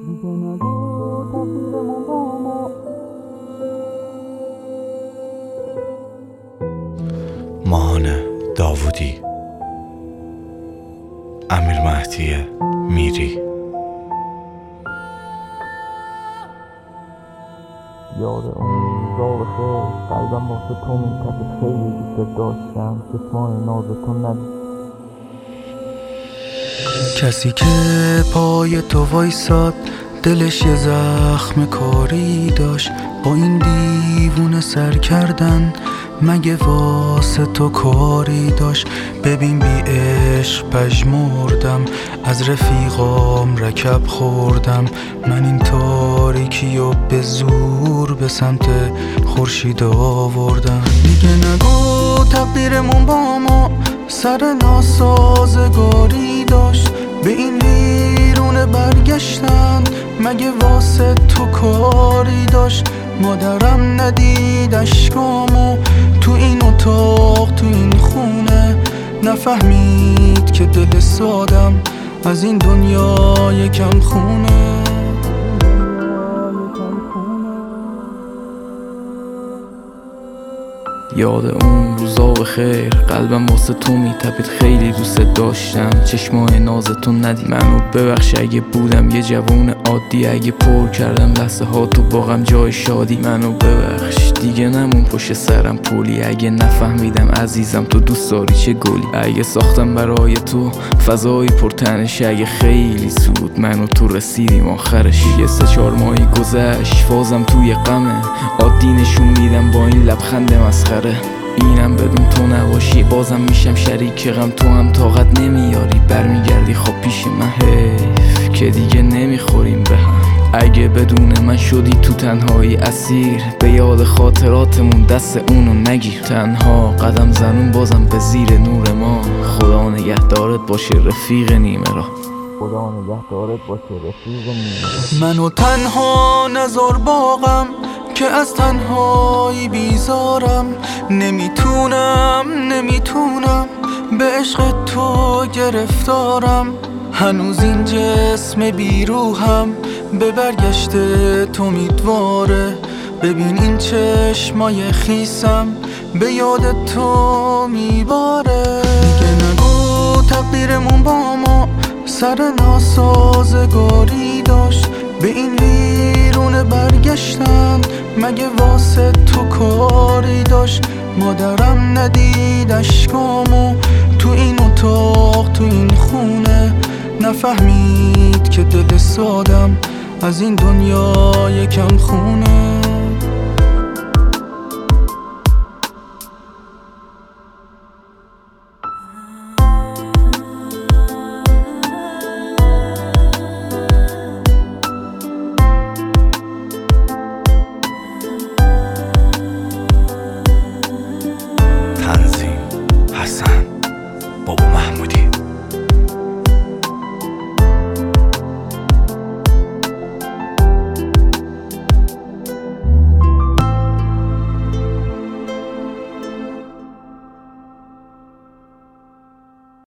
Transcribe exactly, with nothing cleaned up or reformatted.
ماهان داوودی، امیر مهدی میری. یاد اون روزا بخیر، قلبم واسه تو میتپه، خیلی دوست داشتم چشمان نازتون ندید. کسی که پای تو وایساد دلش یه زخم کاری داشت، با این دیوونه سر کردن مگه واسه تو کاری داشت؟ ببین بی عشق پژمردم، از رفیقام رکب خوردم، من این تاریکی و به زور به سمت خورشید آوردم. دیگه نگو تقدیرمون با ما سر ناسازگاری داشت، به این ویرونه برگشتن مگه واسه تو کاری داشت؟ مادرم ندید اشکامو تو این اتاق تو این خونه، نفهمید که دل سادم از این دنیا یکم خونه. یاد اون روزا بخیر، قلبم واسه تو میتپید، خیلی دوست داشتم چشمای نازتون ندید. منو ببخش اگه بودم یه جوون عادی، اگه پر کردم لحظه ها تو باغم جای شادی. منو ببخش دیگه نمون پشت سرم پولی، اگه نفهمیدم عزیزم تو دوست داری چه گلی. اگه ساختم برای تو فضایی پرتنش، اگه خیلی زود منو تو رسیدیم آخرش. یه سه چهار ماهی گذشت فازم توی غمه، عادی نشون میدم با این لبخند مسخره. اینم بدون تو نباشی بازم میشم شریک غم، تو هم طاقت نمیاری برمیگردی خب پیش من. حیف که دیگه نمیخوریم به هم، اگه بدون من شدی تو تنهایی اسیر، به یاد خاطراتمون دست اونو نگیر. تنها قدم زنون بازم به زیر نور ما، خدا نگهدارت باشه رفیق نیمه را. خدا نگهدارت باشه رفیق نیمه را. منو تنها نذار باغم که از تنهایی بیزارم، نمیتونم نمیتونم به عشق تو گرفتارم. هنوز این جسم بیروحم به برگشت تو امیدواره، ببین این چشمای خیسم به یاد تو میباره. دیگه نگو تقدیرمون با ما سر ناسازگاری داشت، به این ویرونه برگشتن مگه واسه تو کاری داشت؟ مادرم ندید اشکامو تو این اتاق تو این خونه، نفهمید که دل سادم از این دنیا یکم خونه.